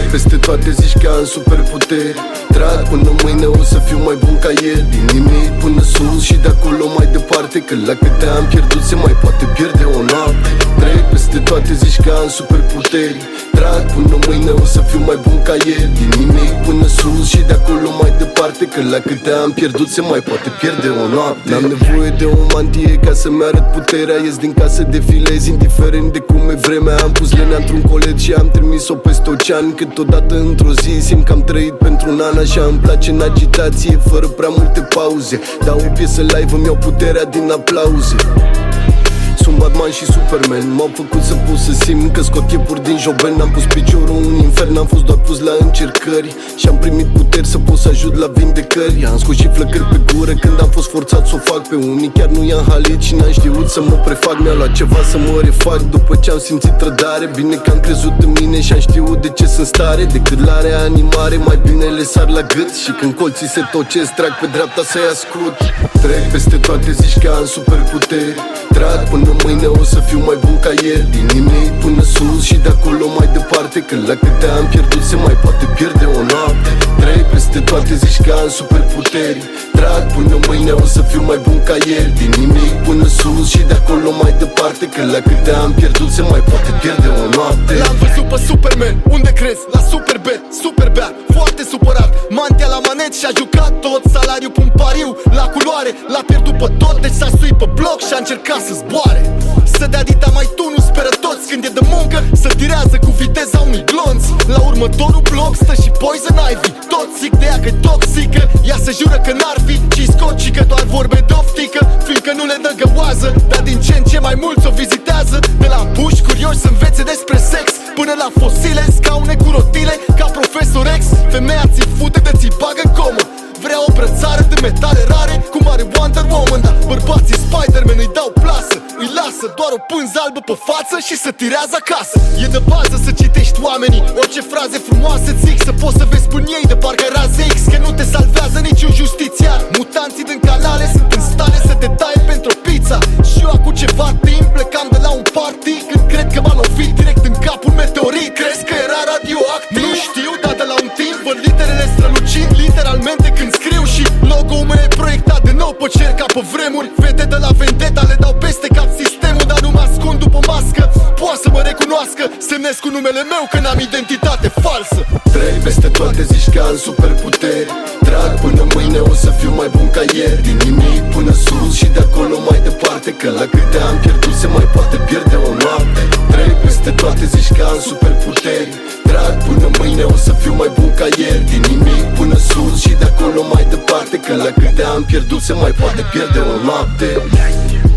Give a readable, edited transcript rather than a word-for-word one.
Trec peste toate, zici că am superputeri. Trag până mâine, o să fiu mai bun ca ieri. Din nimic până sus și de acolo mai departe, că la câte am pierdut se mai poate pierde o noapte. Trec peste toate, zici că am superputeri. Trag până mâine, o să fiu mai bun ca ieri. Din nimic până sus și de acolo mai departe, că la câte am pierdut se mai poate pierde o noapte. N-am nevoie de o mantie ca să-mi arăt puterea. Ies din casă, defilez, indiferent de cum e vremea. Am pus lenea într-un colet și am trimis-o peste ocean. Câteodată într-o zi simt că am trăit pentru un an. Așa îmi place în agitație, fără prea multe pauze. Dau o piesă live, îmi iau puterea din aplauze. Sunt Batman și Superman. M-au făcut să pot să simt că scot iepuri din joben. Am pus piciorul în infern, am fost doar pus la încercări. Și am primit puteri să pot să ajut la vindecări. Am scos și flăcări pe gură când am fost forțat să o fac. Pe unii chiar nu i-am halit și n-am știut să mă prefac. Mi-a luat ceva să mă refac după ce am simțit trădare. Bine că am crezut în mine și am știut de ce sunt stare. Decât la reanimare, mai bine le sar la gât. Și când colții se tocesc, trag pe dreapta să-i ascult. Trec peste toate, zici că am superputeri. Trag până mâine, o să fiu mai bun ca ieri. Din nimic până sus și de acolo mai departe, că la câte am pierdut se mai poate pierde o noapte. Trec peste toate, zici că am superputeri. Trag până mâine, o să fiu mai bun ca ieri. Din nimic până sus și de acolo mai departe, că la câte am pierdut se mai poate pierde o noapte. L-am văzut pe Superman, unde crezi? La Superbet, Superbear, foarte supărat. Mantia la manet și-a jucat tot. Salariul pe un pariu, la culoare. L-a pierdut pe tot, deci s-a suit pe bloc și a încercat să zboare. Să dea dita mai tu, nu speră toți. Când e de muncă, să tirează cu viteza unui glonț. La următorul bloc stă și Poison Ivy. Tot zic de ea că-i toxică. Ea se jură că n-ar fi și-i scoci că doar vorbe de oftică. Fiindcă nu le dă găoază, dar din ce în ce mai mulți o vizitează. De la puși curioși să învețe despre sex, până la fosile, scaune cu rotile, ca profesor X. Femeia ți fute de ți bagă în comă. Vrea o brățară de metale rare, cum are Wonder Woman. Dar bărbații Spider-Man îi dau plasă, îi lasă doar o pânză albă pe față și să tirează acasă. E de bază să citești oamenii, orice fraze frumoase zic, să poți să vezi până ei de parcă raze X. Că nu te salvează niciun justițiar. Mutanții din canale sunt în stare să te taie pentru o pizza. Și eu acum ceva timp plecam de la un party, când cred că m-a lovit direct în cap un meteorit. Crezi că era radioactiv? Nu știu, dar de la un timp văd literele strălucind literalmente când scriu. Și logo-ul meu e proiectat de nou pe cer ca pe vremuri. Vede de la Vendetta, le dau peste cap sistemul, dar nu mă ascund după mască. Poate să mă recunoască, semnesc cu numele meu că n-am identitate falsă. Trec peste toate, zici că am superputeri. Trag până mâine, o să fiu mai bun ca ieri. Din nimic până sus și de acolo mai departe, că la câte am pierdut se mai poate pierde o noapte. Trec peste toate, zici că am superputeri. Trag până mâine, o să fiu mai bun ca ieri. Din nimic până sus și de acolo mai departe, că la câte am pierdut se mai poate pierde o noapte.